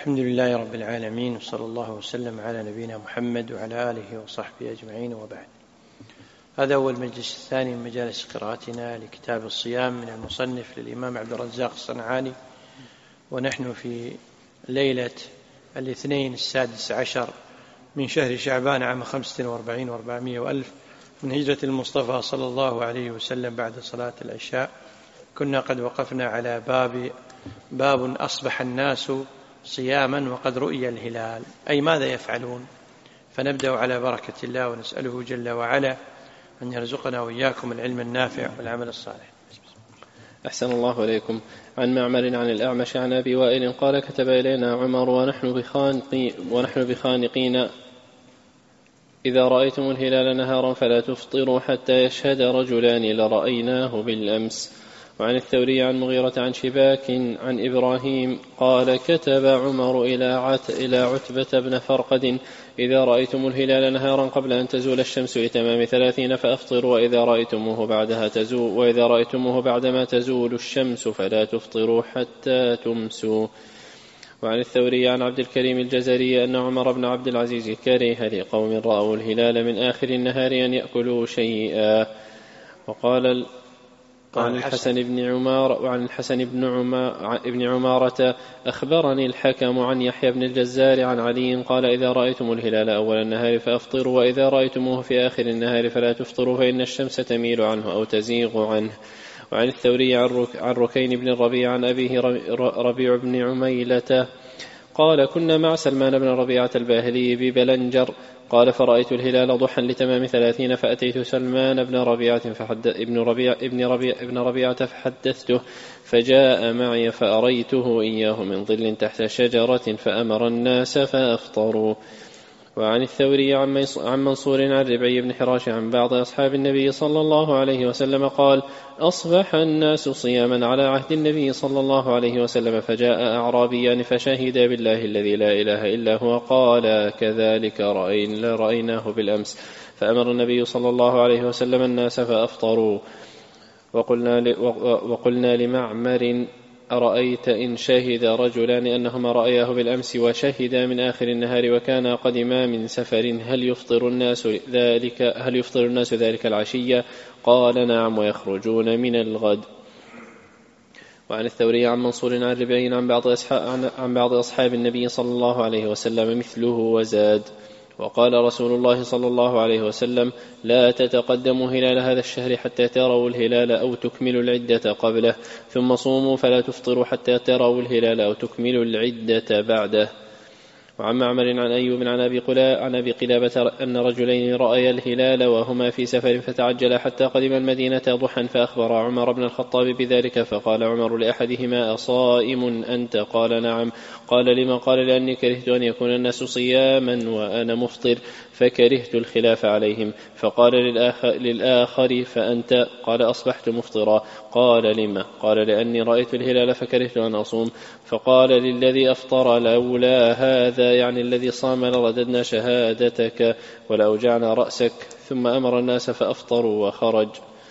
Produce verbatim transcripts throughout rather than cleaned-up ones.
الحمد لله رب العالمين، وصلى الله وسلم على نبينا محمد وعلى آله وصحبه أجمعين، وبعد. هذا هو المجلس الثاني من مجالس قراءتنا لكتاب الصيام من المصنف للإمام عبد الرزاق الصنعاني، ونحن في ليلة الاثنين السادس عشر من شهر شعبان عام خمسة وأربعين وأربعمائة وألف من هجرة المصطفى صلى الله عليه وسلم بعد صلاة العشاء. كنا قد وقفنا على باب باب أصبح الناس صياما وقد رؤي الهلال، أي ماذا يفعلون؟ فنبدأ على بركة الله ونسأله جل وعلا أن يرزقنا وإياكم العلم النافع والعمل الصالح. أحسن الله إليكم. عن معمر عن الأعمش عن أبي وائل قال: كتب إلينا عمر ونحن بخانقين, ونحن بخانقين إذا رأيتم الهلال نهارا فلا تفطروا حتى يشهد رجلان لرأيناه بالأمس. وعن الثوري عن مغيرة عن شباك عن إبراهيم قال: كتب عمر إلى عتبة بن فرقد: إذا رأيتم الهلال نهارا قبل أن تزول الشمس لتمام ثلاثين فأفطروا، وإذا رأيتموه بعدها تزول وإذا رأيتموه بعدما تزول الشمس فلا تفطروا حتى تمسوا. وعن الثوري عن عبد الكريم الجزري أن عمر بن عبد العزيز كره لقوم رأوا الهلال من آخر النهار أن يأكلوا شيئا. وقال وعن الحسن بن عمار وعن الحسن بن عمار ابن عمارة: أخبرني الحكم عن يحيى بن الجزار عن علي قال: إذا رأيتم الهلال أول النهار فأفطروا، وإذا رأيتموه في آخر النهار فلا تفطروا، فإن الشمس تميل عنه أو تزيغ عنه. وعن الثوري عن ركين بن الربيع عن أبيه ربيع بن عميلة قال: كنا مع سلمان بن ربيعة الباهلي ببلنجر قال: فرأيت الهلال ضحى لتمام ثلاثين فأتيت سلمان بن ربيعة فحدث ابن ربيع ابن ربيع ابن ربيعة فحدثته، فجاء معي فأريته إياه من ظل تحت شجرة فأمر الناس فأفطروا. وعن الثوري عن منصور عن ربعي بن حراش عن بعض أصحاب النبي صلى الله عليه وسلم قال: أصبح الناس صياما على عهد النبي صلى الله عليه وسلم، فجاء أعرابيان فشهد بالله الذي لا إله إلا هو قال: كذلك رأيناه بالأمس، فأمر النبي صلى الله عليه وسلم الناس فأفطروا. وقلنا, وقلنا لمعمر: أرأيت إن شهد رجلان أنهما رأياه بالأمس وشهدا من آخر النهار وكانا قدما من سفر هل يفطر الناس ذلك هل يفطر الناس ذلك العشية؟ قال: نعم، ويخرجون من الغد. وعن الثوري عن منصور عن ربعين عن بعض أصحاب, عن بعض أصحاب النبي صلى الله عليه وسلم مثله وزاد. وقال رسول الله صلى الله عليه وسلم: لا تتقدموا هلال هذا الشهر حتى تروا الهلال أو تكملوا العدة قبله، ثم صوموا فلا تفطروا حتى تروا الهلال أو تكملوا العدة بعده. وعن معمر عن أيوب عن أبي عن أبي قلابة أن رجلين رأيا الهلال وهما في سفر فتعجل حتى قدم المدينة ضحى، فأخبر عمر بن الخطاب بذلك، فقال عمر لأحدهما: أصائم أنت؟ قال: نعم. قال: لما؟ قال: لأني كرهت أن يكون الناس صياما وأنا مفطر، فكرهت الخلاف عليهم. فقال للآخر, للآخر: فأنت؟ قال: أصبحت مفطرا. قال: لما؟ قال: لأني رأيت الهلال فكرهت أن أصوم. فقال للذي أفطر: لولا هذا، يعني الذي صام، لرددنا شهادتك ولأوجعنا رأسك. ثم أمر الناس فأفطروا وخرج.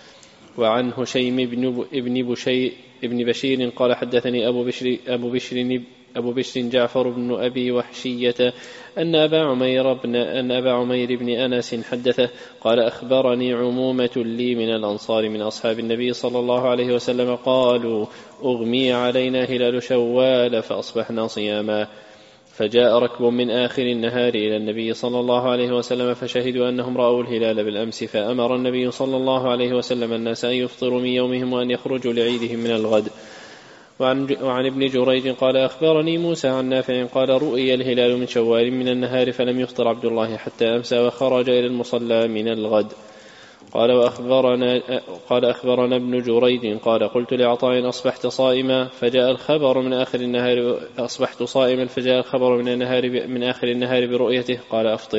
وعن هشيم بن ابن بشير ابن بشير قال: حدثني أبو بشر أبو بشر أبو بشر جعفر بن أبي وحشية أن أبا عمير بن أن أبا عمير بن أنس حدثه قال: أخبرني عمومة لي من الأنصار من أصحاب النبي صلى الله عليه وسلم قالوا: أغمي علينا هلال شوال فأصبحنا صياما، فجاء ركب من آخر النهار إلى النبي صلى الله عليه وسلم فشهدوا أنهم رأوا الهلال بالأمس، فأمر النبي صلى الله عليه وسلم الناس أن يفطروا من يومهم وأن يخرجوا لعيدهم من الغد. وعن, وعن ابن جريج قال: أخبرني موسى عن نافع قال: رؤي الهلال من شوال من النهار فلم يفطر عبد الله حتى أمسى وخرج إلى المصلى من الغد. قال: وأخبرنا قال أخبرنا ابن جريج قال: قلت لعطاء: أصبحت صائما؟ فجاء الخبر من آخر النهار أصبحت صائما فجاء الخبر من النهار من آخر النهار برؤيته، قال: أفطر.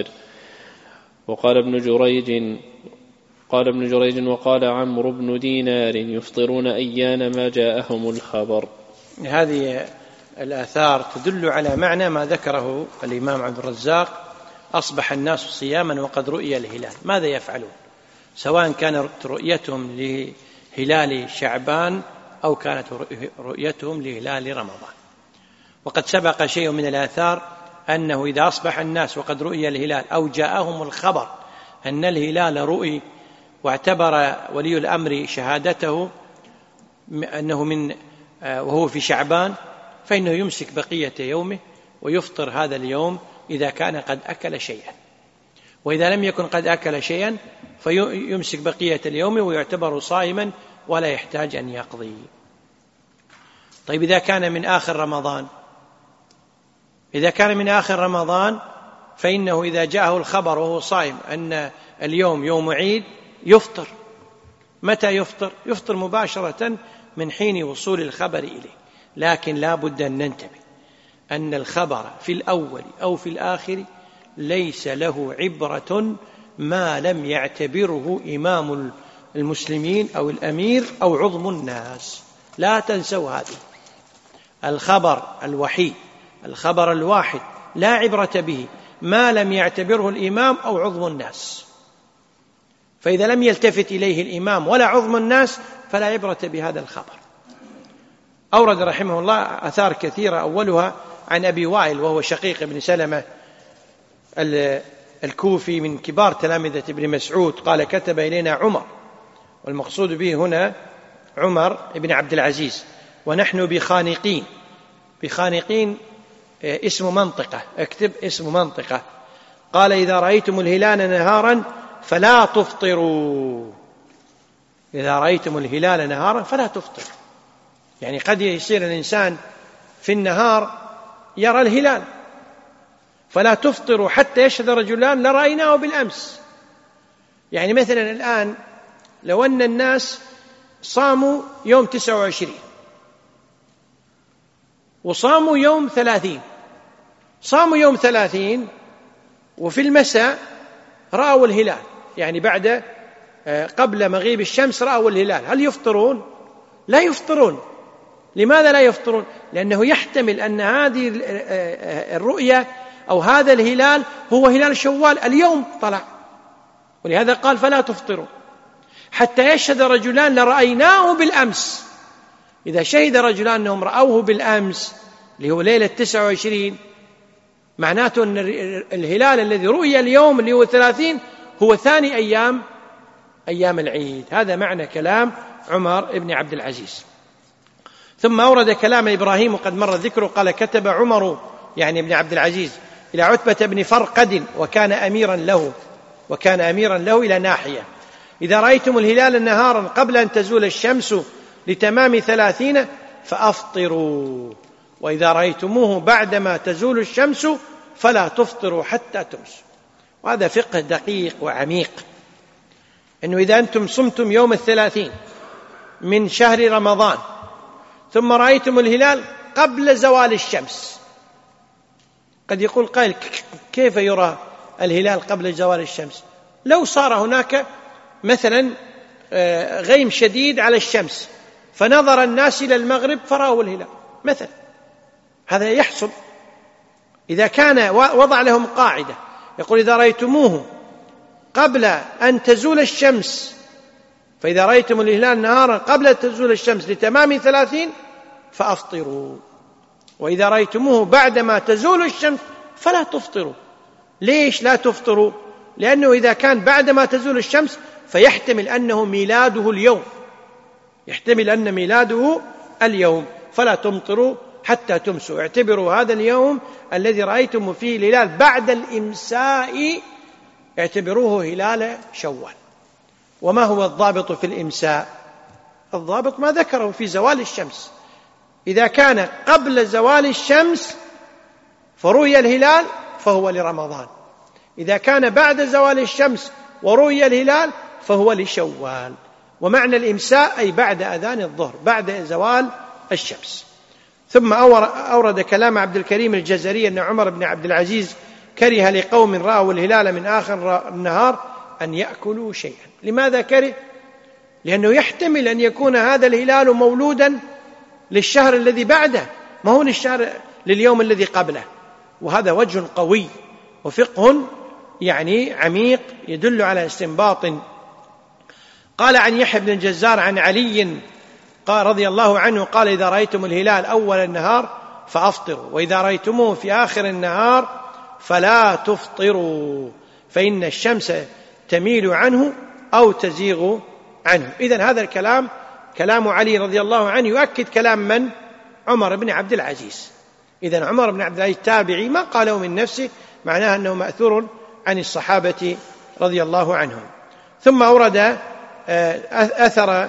وقال ابن جريج قال ابن جريج وقال عمرو بن دينار: يفطرون أيان ما جاءهم الخبر. هذه الآثار تدل على معنى ما ذكره الإمام عبد الرزاق: أصبح الناس صياما وقد رؤي الهلال. ماذا يفعلون؟ سواء كانت رؤيتهم لهلال شعبان أو كانت رؤيتهم لهلال رمضان. وقد سبق شيء من الآثار أنه إذا أصبح الناس وقد رؤي الهلال أو جاءهم الخبر أن الهلال رؤي واعتبر ولي الأمر شهادته أنه من وهو في شعبان، فإنه يمسك بقية يومه ويفطر هذا اليوم إذا كان قد أكل شيئا، وإذا لم يكن قد أكل شيئا فيمسك بقية اليوم ويعتبر صائما ولا يحتاج أن يقضي. طيب إذا كان من آخر رمضان، إذا كان من آخر رمضان فإنه إذا جاءه الخبر وهو صائم أن اليوم يوم عيد يفطر. متى يفطر؟ يفطر مباشرة من حين وصول الخبر إليه، لكن لا بد أن ننتبه أن الخبر في الأول أو في الآخر ليس له عبرة ما لم يعتبره إمام المسلمين أو الأمير أو عظم الناس. لا تنسوا هذه. الخبر الوحيد، الخبر الواحد لا عبرة به ما لم يعتبره الإمام أو عظم الناس، فإذا لم يلتفت إليه الإمام ولا عظم الناس فلا عبرة بهذا الخبر. أورد رحمه الله آثار كثيرة، أولها عن أبي وائل وهو شقيق بن سلمة الكوفي من كبار تلامذة ابن مسعود قال: كتب إلينا عمر، والمقصود به هنا عمر بن عبد العزيز، ونحن بخانقين. بخانقين اسم منطقة، اكتب اسم منطقة. قال: إذا رأيتم الهلال نهارا فلا تفطروا. إذا رأيتم الهلال نهارا فلا تفطروا، يعني قد يصير الإنسان في النهار يرى الهلال فلا تفطروا حتى يشهد رجلان لرأيناه بالأمس. يعني مثلا الآن لو أن الناس صاموا يوم تسعة وعشرين وصاموا يوم ثلاثين، صاموا يوم ثلاثين وفي المساء رأوا الهلال، يعني بعد قبل مغيب الشمس رأوا الهلال، هل يفطرون؟ لا يفطرون. لماذا لا يفطرون؟ لأنه يحتمل أن هذه الرؤية أو هذا الهلال هو هلال شوال اليوم طلع، ولهذا قال فلا تفطروا حتى يشهد رجلان لرأيناه بالأمس. إذا شهد رجلان أنهم رأوه بالأمس اللي هو ليلة تسعة وعشرين، معناته أن الهلال الذي رؤي اليوم اللي هو ثلاثين هو ثاني أيام أيام العيد. هذا معنى كلام عمر بن عبد العزيز. ثم أورد كلام إبراهيم وقد مر ذكره، قال: كتب عمر يعني ابن عبد العزيز إلى عتبة بن فرقد وكان أميرا له وكان أميرا له إلى ناحية: إذا رأيتم الهلال نهارا قبل أن تزول الشمس لتمام ثلاثين فأفطروا، وإذا رأيتموه بعدما تزول الشمس فلا تفطروا حتى تمسوا. وهذا فقه دقيق وعميق، أنه إذا أنتم صمتم يوم الثلاثين من شهر رمضان ثم رأيتم الهلال قبل زوال الشمس، قد يقول قائل: كيف يرى الهلال قبل زوال الشمس؟ لو صار هناك مثلا غيم شديد على الشمس فنظر الناس إلى المغرب فرأوا الهلال مثلا، هذا يحصل. إذا كان وضع لهم قاعدة يقول: إذا رأيتموه قبل أن تزول الشمس، فإذا رأيتم الهلال نهارا قبل أن تزول الشمس لتمام ثلاثين فأفطروا، وإذا رأيتموه بعدما تزول الشمس فلا تفطروا. ليش لا تفطروا؟ لأنه إذا كان بعدما تزول الشمس فيحتمل أنه ميلاده اليوم، يحتمل أن ميلاده اليوم، فلا تمطروا حتى تمسوا. اعتبروا هذا اليوم الذي رأيتم فيه الهلال بعد الإمساء اعتبروه هلال شوال. وما هو الضابط في الإمساء؟ الضابط ما ذكره في زوال الشمس. إذا كان قبل زوال الشمس فرؤي الهلال فهو لرمضان، إذا كان بعد زوال الشمس ورؤي الهلال فهو لشوال. ومعنى الإمساء أي بعد أذان الظهر، بعد زوال الشمس. ثم أورد كلام عبد الكريم الجزري أن عمر بن عبد العزيز كره لقوم رأوا الهلال من آخر النهار أن يأكلوا شيئا. لماذا كره؟ لأنه يحتمل أن يكون هذا الهلال مولودا للشهر الذي بعده، ما هو للشهر لليوم الذي قبله. وهذا وجه قوي وفقه يعني عميق يدل على استنباط. قال عن يحيى بن الجزار عن علي قال رضي الله عنه قال: إذا رأيتم الهلال أول النهار فأفطروا، وإذا رأيتموه في آخر النهار فلا تفطروا، فإن الشمس تميل عنه أو تزيغ عنه. إذن هذا الكلام كلام علي رضي الله عنه يؤكد كلام من؟ عمر بن عبد العزيز. إذن عمر بن عبد العزيز تابعي، ما قاله من نفسه، معناه أنه مأثور عن الصحابة رضي الله عنهم. ثم أورد أثر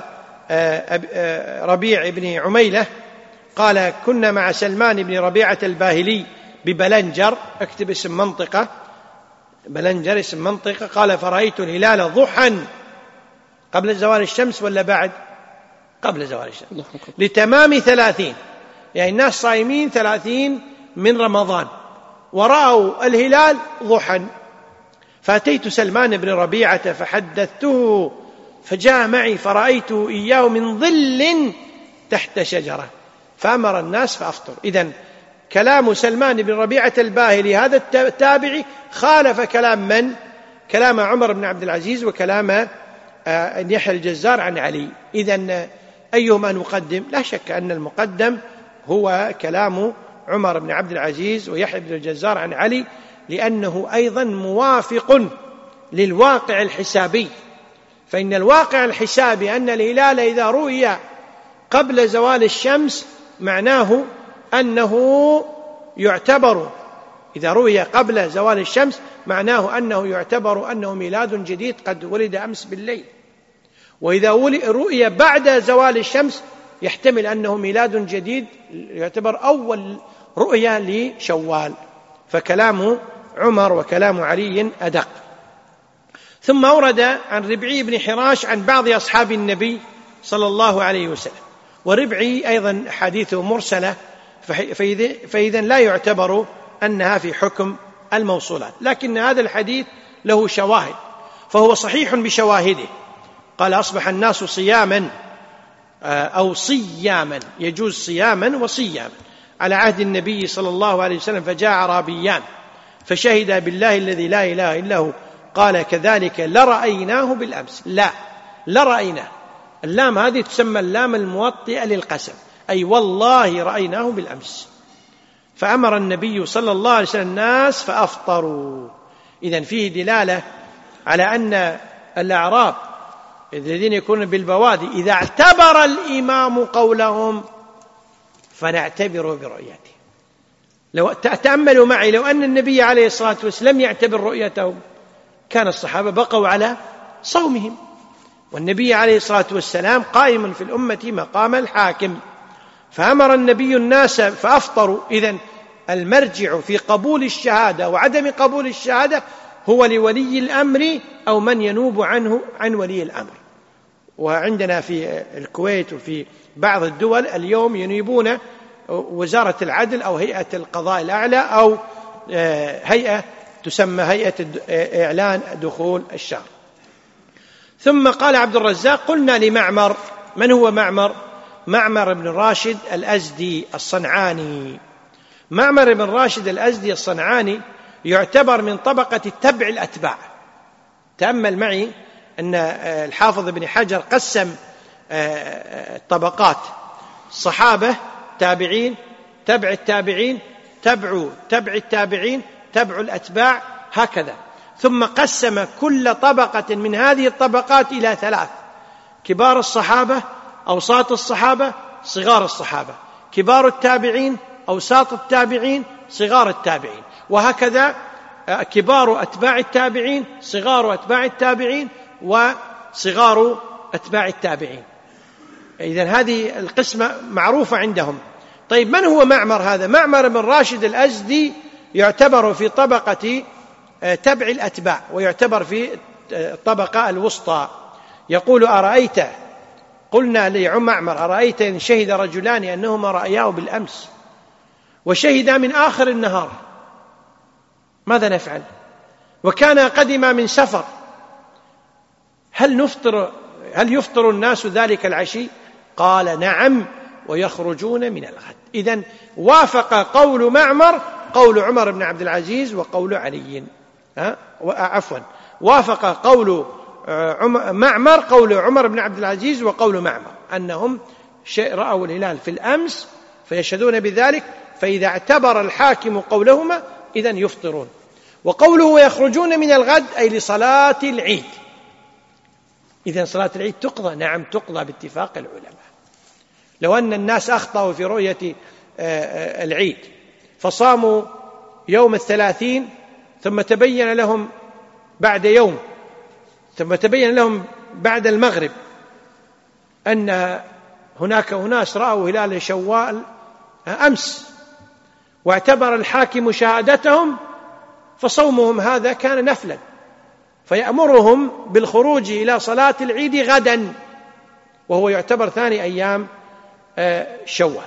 ربيع بن عميلة قال: كنا مع سلمان بن ربيعة الباهلي ببلنجر، اكتب اسم منطقة، بلنجر اسم منطقة. قال: فرأيت الهلال ضحى قبل زوال الشمس ولا بعد؟ قبل زوال الشمس، لتمام ثلاثين، يعني الناس صايمين ثلاثين من رمضان ورأوا الهلال ضحى. فأتيت سلمان بن ربيعة فحدثته فجاء معي فرأيته إياه من ظل تحت شجرة فأمر الناس فأفطر. إذن كلام سلمان بن ربيعة الباهلي هذا التابعي خالف كلام من؟ كلام عمر بن عبد العزيز وكلام يحيى الجزار عن علي. إذن أيهما نقدم؟ لا شك أن المقدم هو كلام عمر بن عبد العزيز ويحيى بن الجزار عن علي، لأنه أيضا موافق للواقع الحسابي. فإن الواقع الحسابي أن الهلال إذا رؤي قبل زوال الشمس معناه أنه يعتبر، إذا رؤي قبل زوال الشمس معناه أنه يعتبر أنه ميلاد جديد قد ولد أمس بالليل. وإذا رؤي بعد زوال الشمس يحتمل أنه ميلاد جديد، يعتبر أول رؤيا لشوال. فكلام عمر وكلام علي أدق. ثم أورد عن ربعي بن حراش عن بعض أصحاب النبي صلى الله عليه وسلم، وربعي أيضا حديثه مرسلة، فإذا لا يعتبر أنها في حكم الموصولات، لكن هذا الحديث له شواهد فهو صحيح بشواهده. قال: أصبح الناس صياما أو صياما، يجوز صياما وصياما، على عهد النبي صلى الله عليه وسلم، فجاء أعرابيان فشهد بالله الذي لا إله إلا هو قال: كذلك لرأيناه بالأمس. لا لرأيناه، اللام هذه تسمى اللام الموطئة للقسم، أي والله رأيناه بالأمس. فأمر النبي صلى الله عليه وسلم الناس فأفطروا. إذن فيه دلالة على أن الأعراب الذين يكونون بالبوادي إذا اعتبر الإمام قولهم فنعتبر برؤيته. لو تأملوا معي، لو أن النبي عليه الصلاة والسلام لم يعتبر رؤيتهم كان الصحابة بقوا على صومهم، والنبي عليه الصلاة والسلام قائم في الأمة مقام الحاكم. فأمر النبي الناس فأفطروا. إذن المرجع في قبول الشهادة وعدم قبول الشهادة هو لولي الأمر أو من ينوب عنه عن ولي الأمر. وعندنا في الكويت وفي بعض الدول اليوم ينيبون وزارة العدل أو هيئة القضاء الأعلى أو هيئة تسمى هيئة إعلان دخول الشهر. ثم قال عبد الرزاق: قلنا لمعمر. من هو معمر؟ معمر بن راشد الأزدي الصنعاني. معمر بن راشد الأزدي الصنعاني يعتبر من طبقة تبع الأتباع. تأمل معي أن الحافظ ابن حجر قسم الطبقات: صحابة، تابعين، تبع التابعين، تبع تبع التابعين، تبع الأتباع، هكذا. ثم قسم كل طبقة من هذه الطبقات إلى ثلاث: كبار الصحابة، أوساط الصحابة، صغار الصحابة، كبار التابعين، أوساط التابعين، صغار التابعين، وهكذا كبار أتباع التابعين، صغار أتباع التابعين، وصغار أتباع التابعين. إذن هذه القسمة معروفة عندهم. طيب من هو معمر هذا؟ معمر بن راشد الأزدي يعتبر في طبقة تبع الأتباع ويعتبر في الطبقة الوسطى. يقول: أرأيت، قلنا لمعمر: أرأيت إن شهد رجلان أنهما رأياه بالأمس وشهدا من آخر النهار ماذا نفعل؟ وكان قدما من سفر، هل نفطر هل يفطر الناس ذلك العشي؟ قال: نعم، ويخرجون من الغد. إذن وافق قول معمر قول عمر بن عبد العزيز وقول علي. ها؟ عفوا وافق قول معمر قول عمر بن عبد العزيز وقول معمر أنهم رأوا الهلال في الأمس فيشهدون بذلك فإذا اعتبر الحاكم قولهما إذن يفطرون. وقوله يخرجون من الغد أي لصلاة العيد. إذن صلاة العيد تقضى؟ نعم تقضى باتفاق العلماء. لو أن الناس أخطأوا في رؤية العيد فصاموا يوم الثلاثين ثم تبين لهم بعد يوم ثم تبين لهم بعد المغرب أن هناك أناس رأوا هلال شوال أمس واعتبر الحاكم شهادتهم، فصومهم هذا كان نفلا، فيأمرهم بالخروج إلى صلاة العيد غدا، وهو يعتبر ثاني أيام شوال.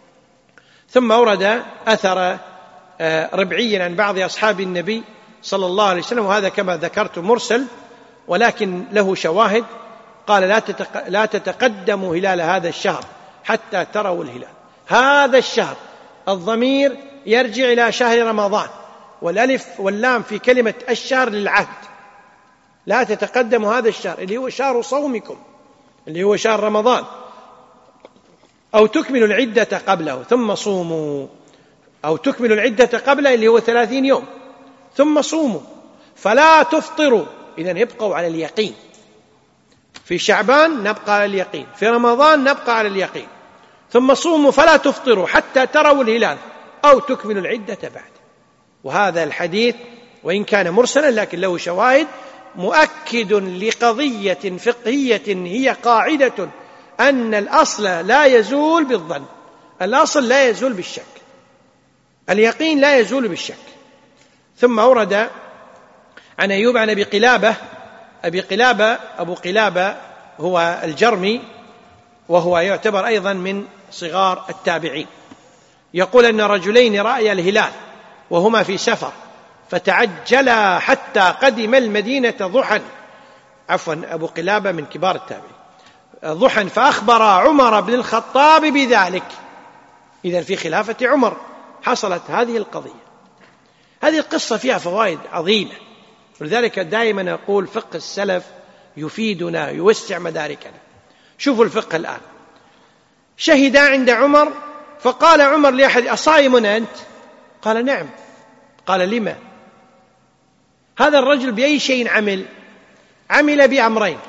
ثم أورد أثر ربعي عن بعض أصحاب النبي صلى الله عليه وسلم، وهذا كما ذكرت مرسل ولكن له شواهد. قال لا, تتق... لا تتقدموا هلال هذا الشهر حتى تروا الهلال. هذا الشهر الضمير يرجع إلى شهر رمضان، والألف واللام في كلمة الشهر للعهد. لا تتقدموا هذا الشهر اللي هو شهر صومكم اللي هو شهر رمضان، أو تكملوا العدة قبله ثم صوموا، أو تكملوا العدة قبله اللي هو ثلاثين يوم ثم صوموا فلا تفطروا. إذن يبقوا على اليقين. في شعبان نبقى على اليقين، في رمضان نبقى على اليقين. ثم صوموا فلا تفطروا حتى تروا الهلال أو تكملوا العدة بعد. وهذا الحديث وإن كان مرسلا لكن له شواهد مؤكد لقضية فقهية هي قاعدة أن الأصل لا يزول بالظن، الأصل لا يزول بالشك، اليقين لا يزول بالشك. ثم أورد عن أيوب عن أبي قلابة أبي قلابة أبو قلابة هو الجرمي، وهو يعتبر أيضا من صغار التابعين، يقول أن رجلين رأيا الهلال وهما في سفر فتعجلا حتى قدم المدينة ضحى، عفوا أبو قلابة من كبار التابعين، ضحى، فأخبر عمر بن الخطاب بذلك. إذن في خلافة عمر حصلت هذه القضية. هذه القصة فيها فوائد عظيمة، ولذلك دائما نقول فقه السلف يفيدنا يوسع مداركنا. شوفوا الفقه الآن. شهد عند عمر فقال عمر لأحد: أصائم أنت؟ قال: نعم. قال: لما؟ هذا الرجل بأي شيء عمل؟ عمل بأمرين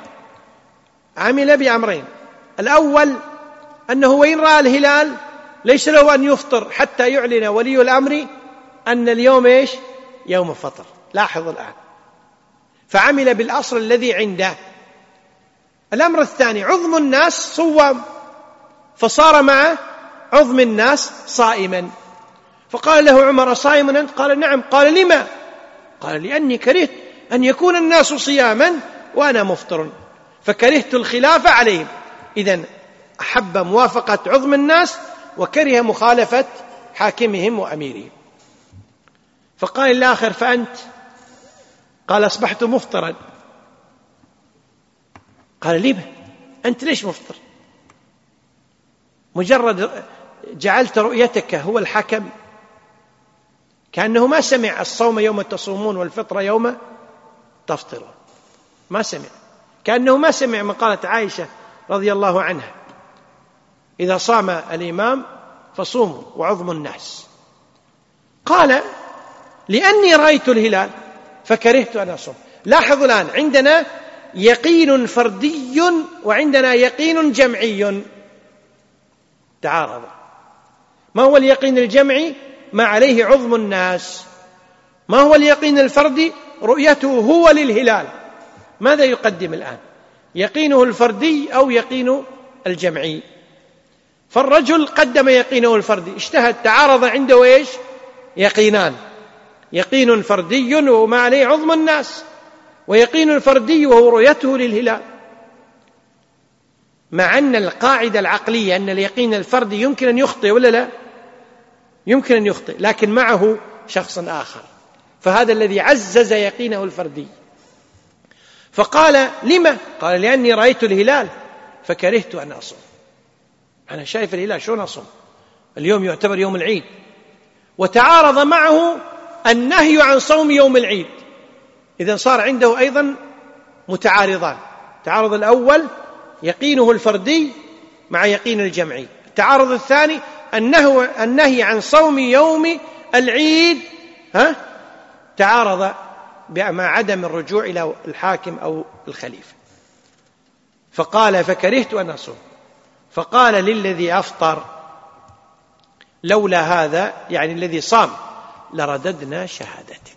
عمل بأمرين الأول أنه وإن رأى الهلال ليس له أن يفطر حتى يعلن ولي الأمر أن اليوم إيش؟ يوم فطر. لاحظوا الآن، فعمل بالأصل الذي عنده. الأمر الثاني: عظم الناس صوام، فصار مع عظم الناس صائما. فقال له عمر: صائم أنت؟ قال: نعم. قال: لما؟ قال: لأني كرهت أن يكون الناس صياما وأنا مفطر، فكرهت الخلافة عليهم. إذن أحب موافقة عظم الناس وكره مخالفة حاكمهم وأميرهم. فقال الآخر: فأنت؟ قال: أصبحت مفطرا. قال: لما؟ أنت ليش مفطر؟ مجرد جعلت رؤيتك هو الحكم، كأنه ما سمع الصوم يوم تصومون والفطر يوم تفطرون، ما سمع، كأنه ما سمع ما قالت عائشة رضي الله عنها: إذا صام الإمام فصوموا وعظم الناس. قال: لأني رأيت الهلال فكرهت أن أصوم. لاحظوا الآن، عندنا يقين فردي وعندنا يقين جمعي، تعارض. ما هو اليقين الجمعي؟ ما عليه عظم الناس. ما هو اليقين الفردي؟ رؤيته هو للهلال. ماذا يقدم الآن؟ يقينه الفردي أو يقين الجمعي؟ فالرجل قدم يقينه الفردي، اجتهد، تعارض عنده إيش؟ يقينان: يقين فردي وهو ما عليه عظم الناس، ويقين فردي وهو رؤيته للهلال. مع أن القاعدة العقلية أن اليقين الفردي يمكن أن يخطئ ولا لا؟ يمكن أن يخطئ، لكن معه شخص آخر، فهذا الذي عزز يقينه الفردي. فقال: لما؟ قال: لأني رأيت الهلال فكرهت أن أصوم. أنا شايف الهلال، شلون أصوم؟ اليوم يعتبر يوم العيد. وتعارض معه النهي عن صوم يوم العيد. إذن صار عنده أيضا متعارضان. التعارض الأول يقينه الفردي مع يقين الجمعي، التعارض الثاني أنه النهي عن صوم يوم العيد ها تعارض مع عدم الرجوع إلى الحاكم أو الخليفة، فقال فكرهت أن أصوم، فقال للذي أفطر لولا هذا، يعني الذي صام، لرددنا شهادتك.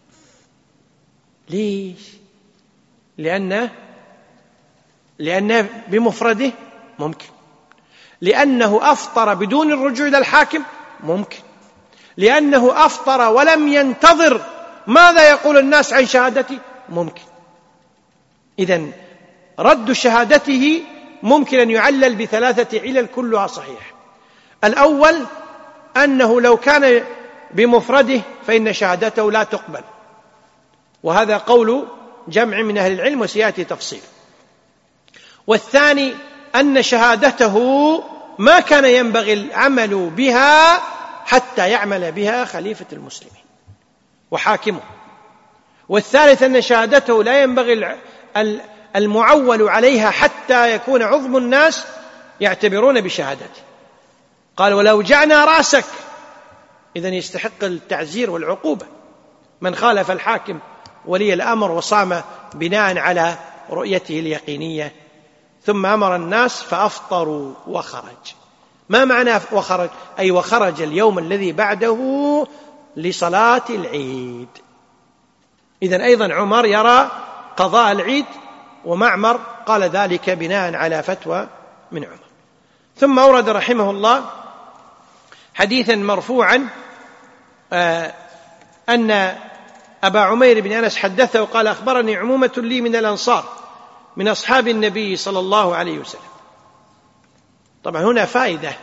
ليش؟ لأنه لأنه بمفرده ممكن، لأنه أفطر بدون الرجوع إلى الحاكم ممكن، لأنه أفطر ولم ينتظر ماذا يقول الناس عن شهادته ممكن. إذن رد شهادته ممكن أن يعلل بثلاثة علل كلها صحيح. الأول أنه لو كان بمفرده فإن شهادته لا تقبل، وهذا قول جمع من أهل العلم وسيأتي تفصيل. والثاني أن شهادته ما كان ينبغي العمل بها حتى يعمل بها خليفة المسلمين وحاكمه. والثالث أن شهادته لا ينبغي المعول عليها حتى يكون عظم الناس يعتبرون بشهادته. قال ولو جعنا رأسك، إذن يستحق التعزير والعقوبة من خالف الحاكم ولي الأمر وصام بناء على رؤيته اليقينية. ثم أمر الناس فأفطروا وخرج. ما معنى وخرج؟ أي وخرج اليوم الذي بعده لصلاة العيد. إذن أيضا عمر يرى قضاء العيد، ومعمر قال ذلك بناء على فتوى من عمر. ثم أورد رحمه الله حديثا مرفوعا آه أن أبا عمير بن أنس حدثه وقال أخبرني عمومة لي من الأنصار من أصحاب النبي صلى الله عليه وسلم. طبعا هنا فائدة،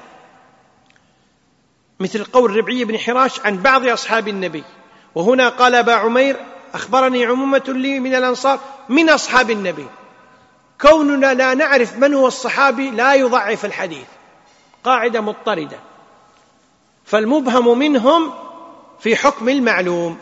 مثل قول ربعي بن حراش عن بعض أصحاب النبي، وهنا قال أبا عمير أخبرني عمومة لي من الأنصار من أصحاب النبي. كوننا لا نعرف من هو الصحابي لا يضعف الحديث، قاعدة مضطردة. فالمبهم منهم في حكم المعلوم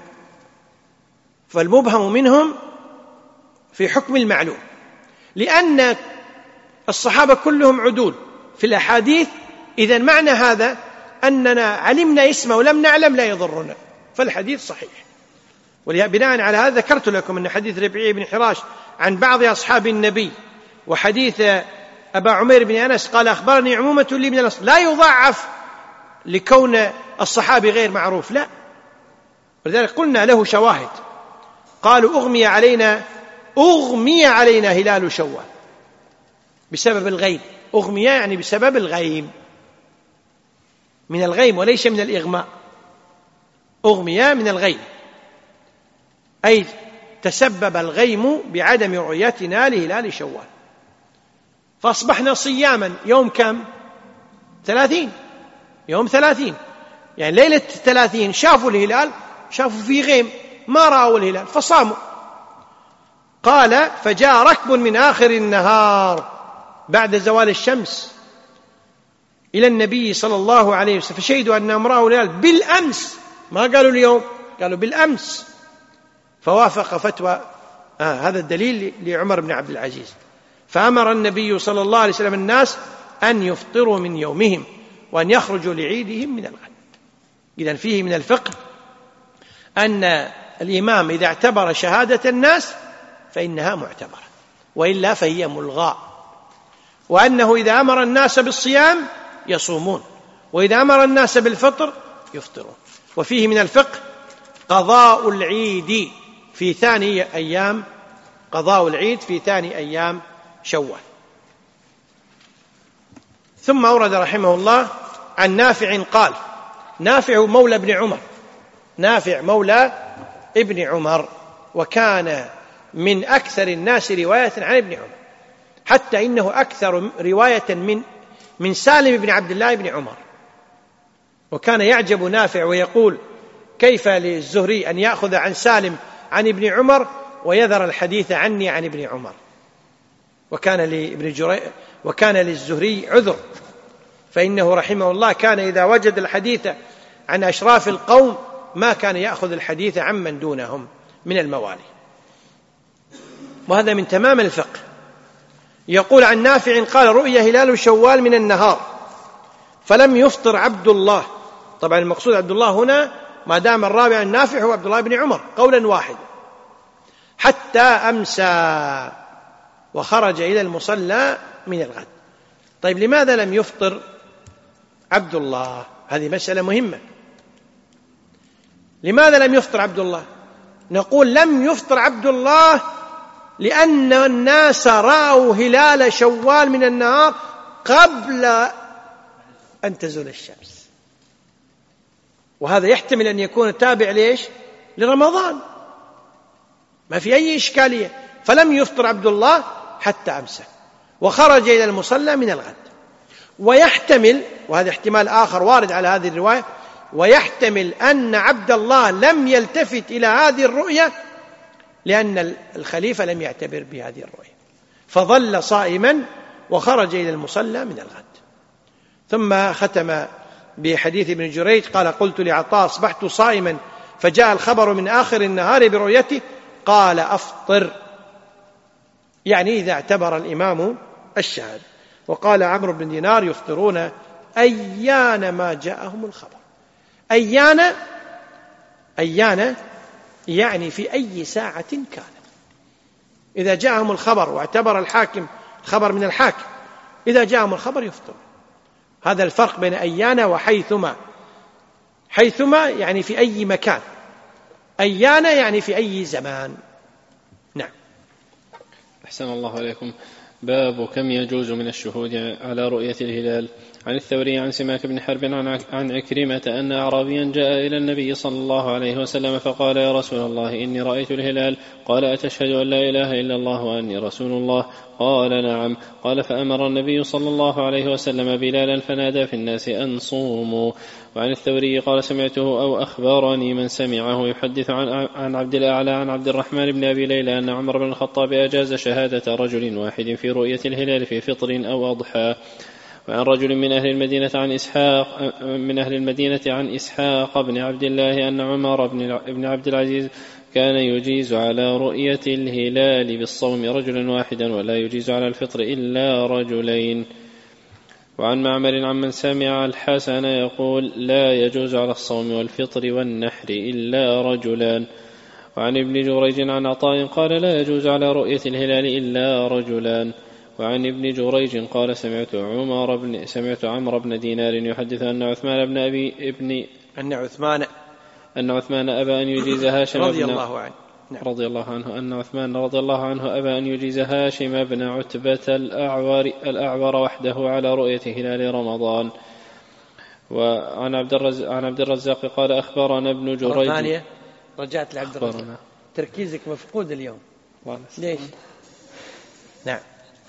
فالمبهم منهم في حكم المعلوم لأن الصحابة كلهم عدول في الأحاديث. إذن معنى هذا أننا علمنا اسمه ولم نعلم لا يضرنا، فالحديث صحيح. وبناء على هذا ذكرت لكم أن حديث ربيعي بن حراش عن بعض أصحاب النبي وحديث أبا عمير بن أنس قال أخبرني عمومة لي من الأنصار لا يضعف لكون الصحابي غير معروف، لا، ولذلك قلنا له شواهد. قالوا أغمي علينا أغمي علينا هلال شوال بسبب الغيم. أغمي يعني بسبب الغيم، من الغيم وليس من الإغماء. أغمي من الغيم أي تسبب الغيم بعدم رؤيتنا لهلال شوال، فأصبحنا صياما يوم كم؟ ثلاثين، يوم ثلاثين، يعني ليلة ثلاثين شافوا الهلال، شافوا في غيم ما رأوا الهلال فصاموا. قال فجاء ركب من آخر النهار بعد زوال الشمس إلى النبي صلى الله عليه وسلم فشهدوا أنهم رأوا الهلال بالأمس، ما قالوا اليوم، قالوا بالأمس، فوافق فتوى آه هذا الدليل لعمر بن عبد العزيز. فأمر النبي صلى الله عليه وسلم الناس أن يفطروا من يومهم وأن يخرجوا لعيدهم من الغد. إذن فيه من الفقه أن الإمام إذا اعتبر شهادة الناس فإنها معتبرة، وإلا فهي ملغاة، وأنه إذا أمر الناس بالصيام يصومون، وإذا أمر الناس بالفطر يفطرون. وفيه من الفقه قضاء العيد في ثاني أيام قضاء العيد في ثاني أيام شوال. ثم أورد رحمه الله عن نافع قال، نافع مولى ابن عمر، نافع مولى ابن عمر، وكان من أكثر الناس رواية عن ابن عمر، حتى إنه أكثر رواية من من سالم بن عبد الله بن عمر. وكان يعجب نافع ويقول كيف للزهري أن يأخذ عن سالم عن ابن عمر ويذر الحديث عني عن ابن عمر. وكان لابن جري وكان للزهري عذر، فإنه رحمه الله كان إذا وجد الحديث عن أشراف القوم ما كان يأخذ الحديث عمن دونهم من الموالي. وهذا من تمام الفقه. يقول عن نافع قال رؤي هلال شوال من النهار فلم يفطر عبد الله. طبعا المقصود عبد الله هنا ما دام الرابع النافع هو عبد الله بن عمر قولا واحد، حتى أمسى وخرج إلى المصلى من الغد. طيب لماذا لم يفطر عبد الله؟ هذه مسألة مهمة. لماذا لم يفطر عبد الله؟ نقول لم يفطر عبد الله لأن الناس رأوا هلال شوال من النهار قبل أن تزول الشمس، وهذا يحتمل أن يكون تابع ليش؟ لرمضان، ما في أي إشكالية. فلم يفطر عبد الله حتى أمسى وخرج إلى المصلى من الغد. ويحتمل، وهذا احتمال آخر وارد على هذه الرواية، ويحتمل أن عبد الله لم يلتفت إلى هذه الرؤية لأن الخليفة لم يعتبر بهذه الرؤية، فظل صائما وخرج إلى المصلى من الغد. ثم ختم بحديث ابن جريج قال: قلت لعطاء: أصبحت صائما فجاء الخبر من آخر النهار برؤيته، قال: أفطر، يعني إذا اعتبر الإمام الشهادة. وقال عمرو بن دينار: يفطرون أيان ما جاءهم الخبر. أيان أيان يعني في أي ساعة كان، إذا جاءهم الخبر واعتبر الحاكم الخبر من الحاكم، إذا جاءهم الخبر يفطر. هذا الفرق بين أيان وحيثما. حيثما يعني في أي مكان، أيان يعني في أي زمان. نعم. أحسن الله عليكم. باب كم يجوز من الشهود على رؤية الهلال. عن الثوري عن سماك بن حرب عن عكرمة أن أعرابيا جاء إلى النبي صلى الله عليه وسلم فقال: يا رسول الله، إني رأيت الهلال. قال: أتشهد أن لا إله إلا الله وأني رسول الله؟ قال: نعم. قال: فأمر النبي صلى الله عليه وسلم بلالا فنادى في الناس أن صوموا. وعن الثوري قال: سمعته أو أخبرني من سمعه يحدث عن عن عبد الأعلى عن عبد الرحمن بن أبي ليلى أن عمر بن الخطاب أجاز شهادة رجل واحد في رؤية الهلال في فطر أو أضحى. وعن رجل من أهل المدينة عن إسحاق من أهل المدينة عن إسحاق بن عبد الله أن عمر بن عبد العزيز كان يجيز على رؤية الهلال بالصوم رجلا واحدا ولا يجيز على الفطر إلا رجلين. وعن معمر عمن سمع الحسن يقول: لا يجوز على الصوم والفطر والنحر إلا رجلان. وعن ابن جريج عن عطاء قال: لا يجوز على رؤية الهلال إلا رجلان. وعن ابن جريج قال: سمعت عمر بن سمعت عمرو بن دينار يحدث أن عثمان بن أبي ابن أن عثمان أن عثمان أبى أن يجيز هاشم رضي الله عنه نعم. رضي الله عنه أن عثمان رضي الله عنه أبى أن يجيز هاشم بن عتبة الأعور الأعور وحده على رؤية هلال رمضان. وعن عبد الرزاق عن عبد الرزاق قال: أخبرنا ابن جريج. ثانية رجعت لعبد الرزاق، تركيزك مفقود اليوم. ليش؟ نعم.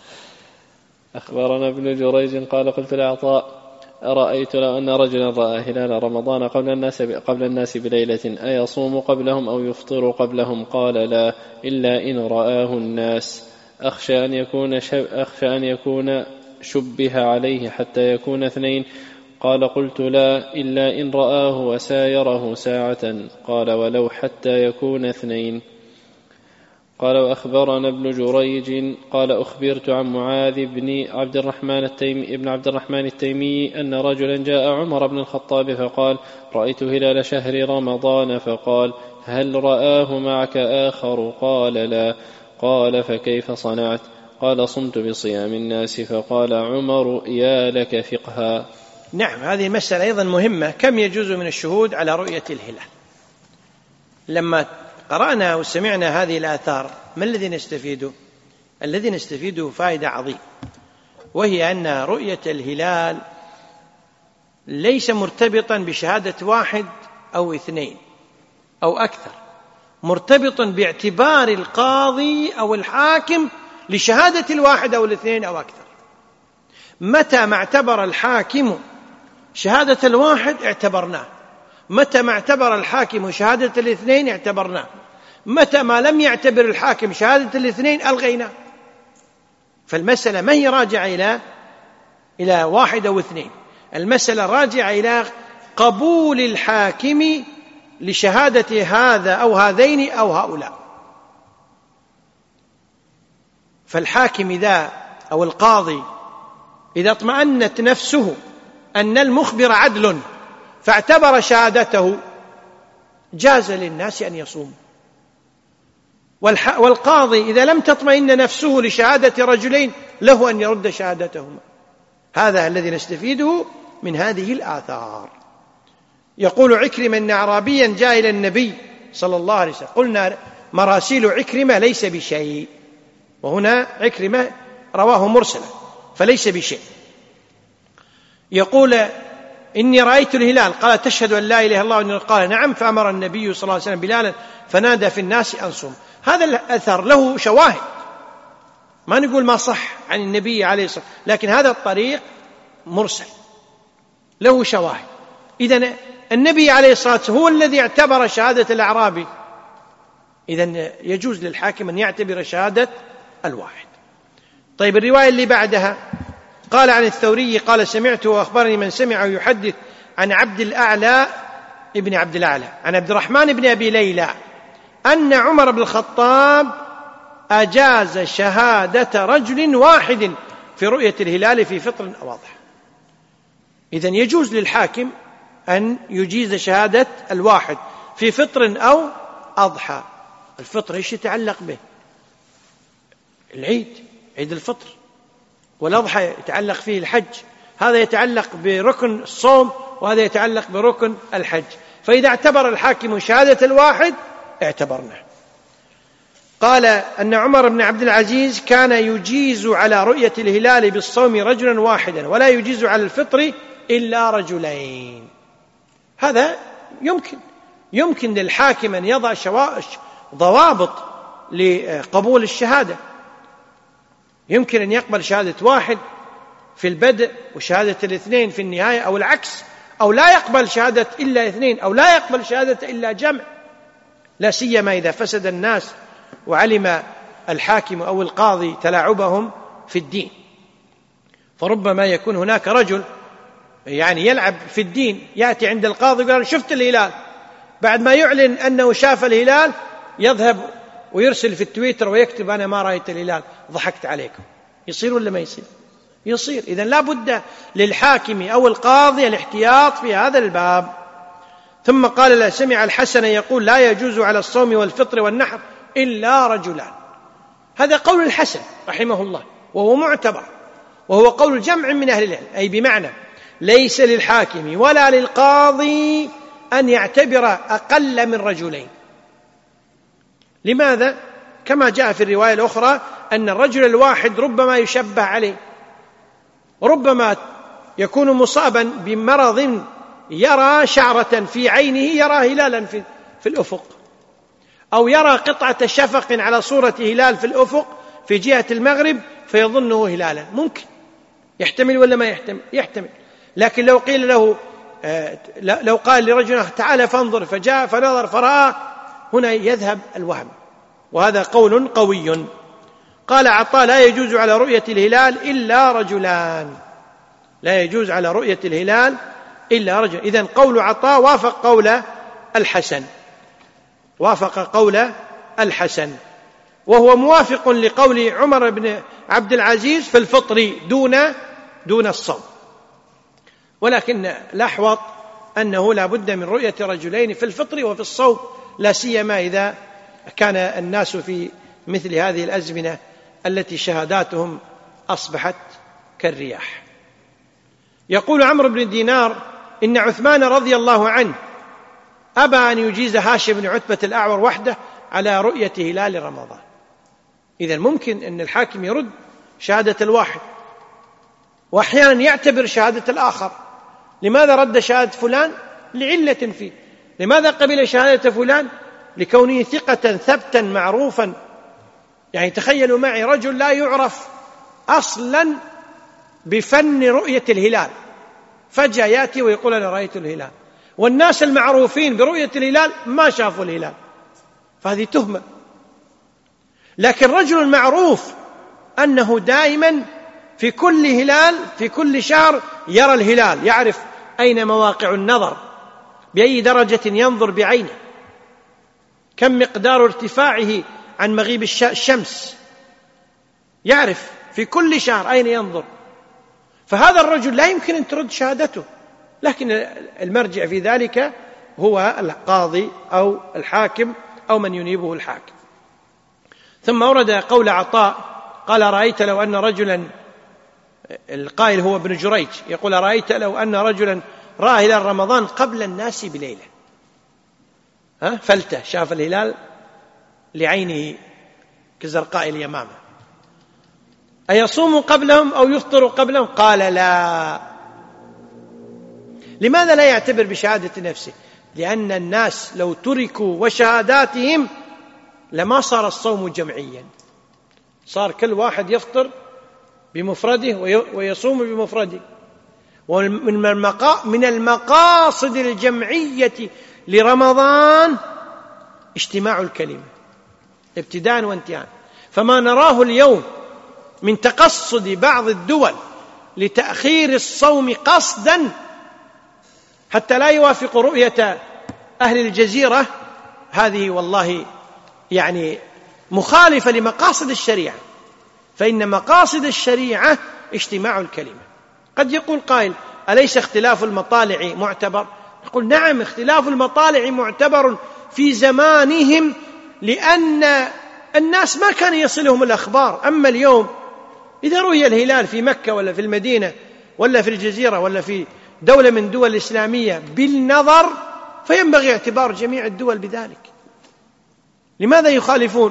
أخبرنا ابن جريج قال: قلت لعطاء: أرأيت لو أن رجلا رأى هلال رمضان قبل الناس قبل الناس بليلة أيصوم قبلهم أو يفطر قبلهم؟ قال: لا، إلا إن رآه الناس. أخشى أن يكون شب أخشى أن يكون شبه عليه حتى يكون اثنين. قال: قلت: لا، إلا إن رآه وسايره ساعة. قال: ولو حتى يكون اثنين. قال: وأخبرنا ابن جريج قال: أخبرت عن معاذ بن عبد الرحمن التيمي ابن عبد الرحمن التيمي أن رجلا جاء عمر بن الخطاب فقال: رأيت هلال شهر رمضان. فقال: هل رآه معك آخر؟ قال: لا. قال: فكيف صنعت؟ قال: صمت بصيام الناس. فقال عمر: يا لك فقها. نعم، هذه مسألة أيضا مهمة. كم يجوز من الشهود على رؤية الهلال؟ لما قرأنا وسمعنا هذه الآثار ما الذي نستفيده؟ الذي نستفيده فائدة عظيمة، وهي أن رؤية الهلال ليس مرتبطا بشهادة واحد أو اثنين أو أكثر، مرتبط باعتبار القاضي أو الحاكم لشهادة الواحد أو الاثنين أو أكثر. متى ما اعتبر الحاكم شهادة الواحد اعتبرناه، متى ما اعتبر الحاكم شهادة الاثنين اعتبرناه، متى ما لم يعتبر الحاكم شهادة الاثنين ألغيناه. فالمسألة ما هي راجعة إلى إلى واحد أو اثنين، المسألة راجعة إلى قبول الحاكم لشهادة هذا أو هذين أو هؤلاء. فالحاكم إذا أو القاضي إذا اطمأنت نفسه أن المخبر عدل فاعتبر شهادته جاز للناس أن يصوموا، والقاضي إذا لم تطمئن نفسه لشهادة رجلين له أن يرد شهادتهما. هذا الذي نستفيده من هذه الآثار. يقول عكرمة أن أعرابيا جاء إلى النبي صلى الله عليه وسلم، قلنا مراسيل عكرمة ليس بشيء، وهنا عكرمة رواه مرسلا فليس بشيء. يقول إني رأيت الهلال، قال تشهد أن لا إله إلا الله وأن، قال نعم، فأمر النبي صلى الله عليه وسلم بلالا فنادى في الناس أن صوم. هذا الأثر له شواهد، ما نقول ما صح عن النبي عليه الصلاة والسلام، لكن هذا الطريق مرسل له شواهد. إذن النبي عليه الصلاة والسلام هو الذي اعتبر شهادة الأعرابي، إذن يجوز للحاكم أن يعتبر شهادة الواحد. طيب الرواية اللي بعدها قال عن الثوري قال سمعته وأخبرني من سمعه يحدث عن عبد الأعلى ابن عبد الأعلى عن عبد الرحمن بن أبي ليلى أن عمر بن الخطاب أجاز شهادة رجل واحد في رؤية الهلال في فطر أو أضحى. إذن يجوز للحاكم أن يجيز شهادة الواحد في فطر أو أضحى. الفطر إيش يتعلق به؟ العيد، عيد الفطر، والأضحى يتعلق فيه الحج، هذا يتعلق بركن الصوم وهذا يتعلق بركن الحج. فإذا اعتبر الحاكم شهادة الواحد اعتبرناه. قال أن عمر بن عبد العزيز كان يجيز على رؤية الهلال بالصوم رجلا واحدا ولا يجيز على الفطر إلا رجلين. هذا يمكن يمكن للحاكم أن يضع ضوابط لقبول الشهادة، يمكن أن يقبل شهادة واحد في البدء وشهادة الاثنين في النهاية، أو العكس، أو لا يقبل شهادة إلا اثنين، أو لا يقبل شهادة إلا جمع، لا سيما إذا فسد الناس وعلم الحاكم أو القاضي تلاعبهم في الدين. فربما يكون هناك رجل يعني يلعب في الدين، يأتي عند القاضي ويقول شفت الهلال، بعد ما يعلن أنه شاف الهلال يذهب ويرسل في التويتر ويكتب أنا ما رأيت الهلال ضحكت عليكم. يصير ولا ما يصير؟ يصير. إذن لا بد للحاكم أو القاضي الاحتياط في هذا الباب. ثم قال لا سمع الحسن يقول لا يجوز على الصوم والفطر والنحر إلا رجلان. هذا قول الحسن رحمه الله وهو معتبر، وهو قول جمع من أهل العلم، أي بمعنى ليس للحاكم ولا للقاضي أن يعتبر أقل من رجلين. لماذا؟ كما جاء في الرواية الأخرى أن الرجل الواحد ربما يشبه عليه، ربما يكون مصابا بمرض يرى شعرة في عينه يرى هلالا في, في الأفق، أو يرى قطعة شفق على صورة هلال في الأفق في جهة المغرب فيظنه هلالا. ممكن يحتمل ولا ما يحتمل؟ يحتمل. لكن لو قيل له آه لو قال لرجل تعال فانظر فجاء فنظر فرأى، هنا يذهب الوهم، وهذا قول قوي. قال عطاء لا يجوز على رؤية الهلال إلا رجلان، لا يجوز على رؤية الهلال إلا رجل. إذن قول عطاء وافق قول الحسن، وافق قول الحسن، وهو موافق لقول عمر بن عبد العزيز في الفطر دون دون الصوم. ولكن الأحوط أنه لا بد من رؤية رجلين في الفطر وفي الصوم، لا سيما إذا كان الناس في مثل هذه الأزمنة التي شهاداتهم أصبحت كالرياح. يقول عمرو بن دينار إن عثمان رضي الله عنه أبى أن يجيز هاشم بن عتبة الأعور وحده على رؤية هلال رمضان. إذن ممكن أن الحاكم يرد شهادة الواحد، وأحيانا يعتبر شهادة الآخر. لماذا رد شهادة فلان؟ لعلة فيه. لماذا قبل شهادة فلان؟ لكونه ثقة ثبتا معروفا. يعني تخيلوا معي رجل لا يعرف أصلا بفن رؤية الهلال، فجأة يأتي ويقول أنا رأيت الهلال، والناس المعروفين برؤية الهلال ما شافوا الهلال، فهذه تهمة. لكن رجل معروف أنه دائما في كل هلال في كل شهر يرى الهلال، يعرف أين مواقع النظر، بأي درجة ينظر بعينه، كم مقدار ارتفاعه عن مغيب الشمس، يعرف في كل شهر أين ينظر. فهذا الرجل لا يمكن أن ترد شهادته، لكن المرجع في ذلك هو القاضي أو الحاكم أو من ينيبه الحاكم. ثم ورد قول عطاء قال رأيت لو أن رجلا، القائل هو ابن جريج، يقول رأيت لو أن رجلا رأى هلال رمضان قبل الناس بليلة، ها فلته شاف الهلال لعينه كزرقاء اليمامة، أيصوم قبلهم أو يفطر قبلهم؟ قال لا. لماذا لا يعتبر بشهادة نفسه؟ لأن الناس لو تركوا وشهاداتهم لما صار الصوم جمعيا، صار كل واحد يفطر بمفرده ويصوم بمفرده. ومن المقاصد الجمعية لرمضان اجتماع الكلمة ابتداء وانتهاء. فما نراه اليوم من تقصد بعض الدول لتأخير الصوم قصدا حتى لا يوافق رؤية أهل الجزيرة، هذه والله يعني مخالفة لمقاصد الشريعة، فإن مقاصد الشريعة اجتماع الكلمة. قد يقول قائل أليس اختلاف المطالع معتبر؟ نقول نعم، اختلاف المطالع معتبر في زمانهم، لأن الناس ما كان يصلهم الأخبار. أما اليوم إذا رؤي الهلال في مكة ولا في المدينة ولا في الجزيرة ولا في دولة من دول الإسلامية بالنظر، فينبغي اعتبار جميع الدول بذلك. لماذا يخالفون؟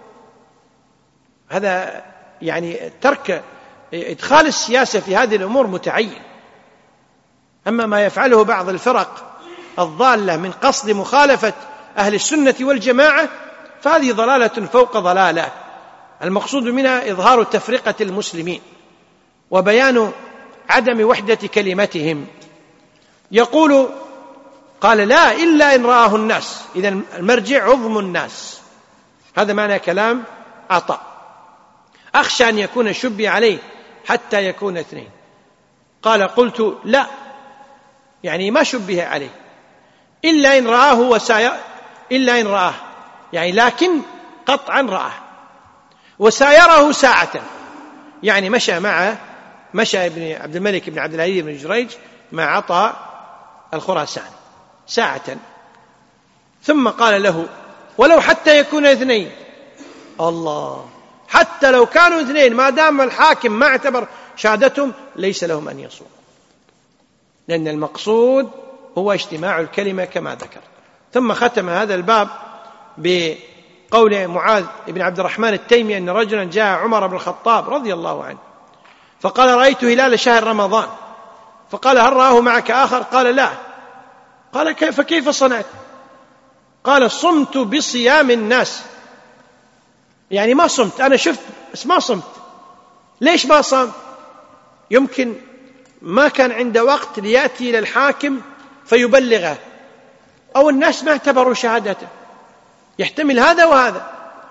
هذا يعني ترك إدخال السياسة في هذه الأمور متعين. أما ما يفعله بعض الفرق الضالة من قصد مخالفة أهل السنة والجماعة فهذه ضلالة فوق ضلالة، المقصود منها إظهار تفرقة المسلمين وبيان عدم وحدة كلمتهم. يقول قال لا إلا إن رآه الناس، إذن المرجع عظم الناس، هذا معنى كلام عطاء. أخشى أن يكون شبه عليه حتى يكون اثنين. قال قلت لا، يعني ما شبه عليه إلا إن رآه وساير، إلا إن رآه يعني لكن قطعا رآه، وسايره ساعة يعني مشى مع مشى ابن عبد الملك بن عبد العزيز بن جريج مع عطاء الخراساني ساعة، ثم قال له ولو حتى يكون اثنين. الله، حتى لو كانوا اثنين ما دام الحاكم ما اعتبر شهادتهم ليس لهم أن يصوموا، لأن المقصود هو اجتماع الكلمة كما ذكر. ثم ختم هذا الباب بقول معاذ بن عبد الرحمن التيمي أن رجلا جاء عمر بن الخطاب رضي الله عنه فقال رأيت هلال شهر رمضان، فقال هل رآه معك آخر؟ قال لا. قال كيف كيف صنعت؟ قال صمت بصيام الناس، يعني ما صمت، أنا شفت بس ما صمت. ليش ما صام؟ يمكن ما كان عنده وقت ليأتي إلى الحاكم فيبلغه، أو الناس ما اعتبروا شهادته، يحتمل هذا وهذا.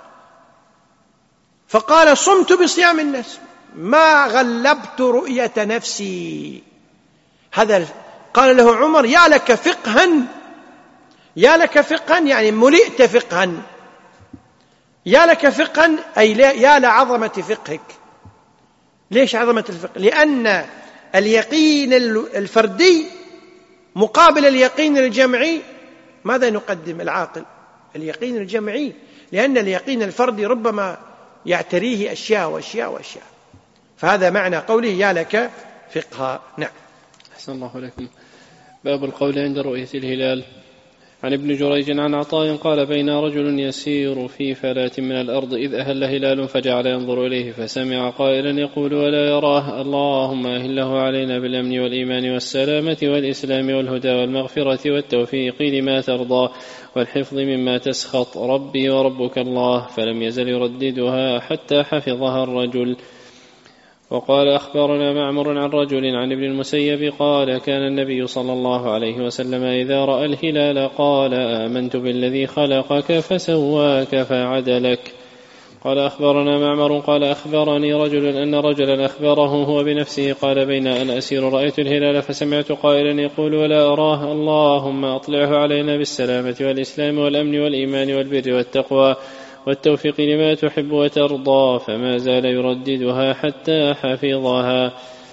فقال صمت بصيام الناس ما غلبت رؤية نفسي. هذا قال له عمر يا لك فقها، يا لك فقها يعني ملئت فقها، يا لك فقها أي يا لعظمة فقهك. ليش عظمة الفقه؟ لأن اليقين الفردي مقابل اليقين الجمعي ماذا نقدم العاقل؟ اليقين الجمعي، لأن اليقين الفردي ربما يعتريه أشياء وأشياء وأشياء. فهذا معنى قوله يا لك فقها. نعم. أحسن الله عليكم. باب القول عند رؤية الهلال. عن ابن جريج عن عطاء قال بين رجل يسير في فلاة من الأرض إذ أهل هلال فجعل ينظر إليه فسمع قائلا يقول ولا يراه اللهم أهله علينا بالأمن والإيمان والسلامة والإسلام والهدى والمغفرة والتوفيق لما ترضى والحفظ مما تسخط ربي وربك الله، فلم يزل يرددها حتى حفظها الرجل. وقال أخبرنا معمر عن رجل عن ابن المسيب قال كان النبي صلى الله عليه وسلم إذا رأى الهلال قال آمنت بالذي خلقك فسواك فعدلك. قال أخبرنا معمر قال أخبرني رجل أن رجلا أخبره هو بنفسه قال بين أن أسير رأيت الهلال فسمعت قائلا يقول ولا أراه اللهم أطلعه علينا بالسلامة والإسلام والأمن والإيمان والبر والتقوى والتوفيق لما تحب وترضى، فما زال يرددها حتى حفظها.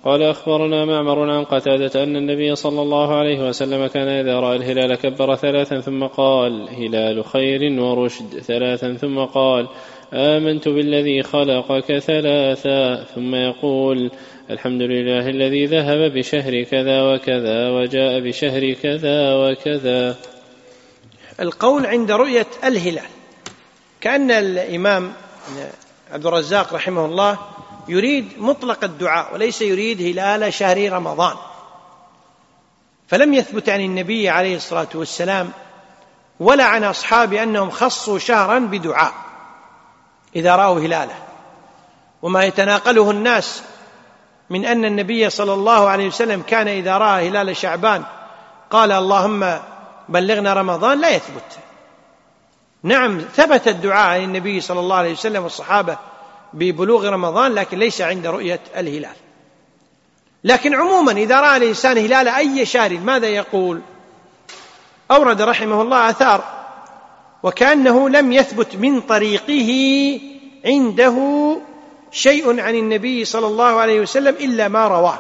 قال أخبرنا معمر عن قتادة أن النبي صلى الله عليه وسلم كان إذا رأى الهلال كبر ثلاثا ثم قال هلال خير ورشد ثلاثا ثم قال آمنت بالذي خلقك ثلاثا ثم يقول الحمد لله الذي ذهب بشهر كذا وكذا وجاء بشهر كذا وكذا. القول عند رؤية الهلال كأن الإمام عبد الرزاق رحمه الله يريد مطلق الدعاء وليس يريد هلال شهر رمضان، فلم يثبت عن النبي عليه الصلاة والسلام ولا عن أصحابه أنهم خصوا شهرا بدعاء إذا رأوا هلاله، وما يتناقله الناس من أن النبي صلى الله عليه وسلم كان إذا رأى هلال شعبان قال اللهم بلغنا رمضان لا يثبت. نعم ثبت الدعاء عن النبي صلى الله عليه وسلم والصحابة ببلوغ رمضان، لكن ليس عند رؤية الهلال. لكن عموما إذا رأى الإنسان هلال أي شهر ماذا يقول؟ أورد رحمه الله آثار وكأنه لم يثبت من طريقه عنده شيء عن النبي صلى الله عليه وسلم إلا ما رواه.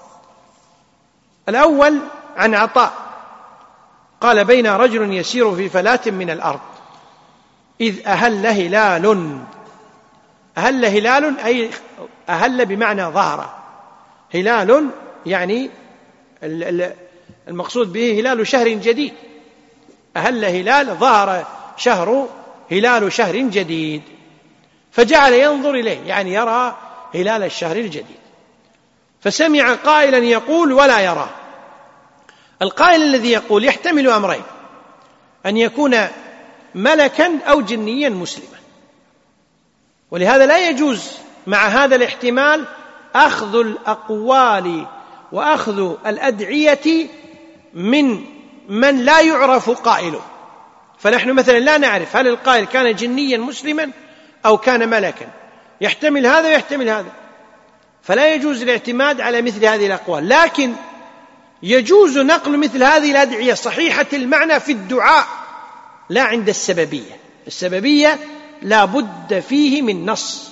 الأول عن عطاء قال بين رجل يسير في فلاة من الأرض إذ أهل هلال. أهل هلال أي أهل بمعنى ظهر، هلال يعني المقصود به هلال شهر جديد، أهل هلال ظهر شهر هلال شهر جديد، فجعل ينظر إليه يعني يرى هلال الشهر الجديد، فسمع قائلا يقول ولا يراه. القائل الذي يقول يحتمل أمرين، أن يكون ملكا أو جنيا مسلما، ولهذا لا يجوز مع هذا الاحتمال أخذ الأقوال وأخذ الأدعية من من لا يعرف قائله. فنحن مثلا لا نعرف هل القائل كان جنيا مسلما أو كان ملكا، يحتمل هذا ويحتمل هذا، فلا يجوز الاعتماد على مثل هذه الأقوال. لكن يجوز نقل مثل هذه الأدعية صحيحة المعنى في الدعاء لا عند السببية. السببية لا بد فيه من نص،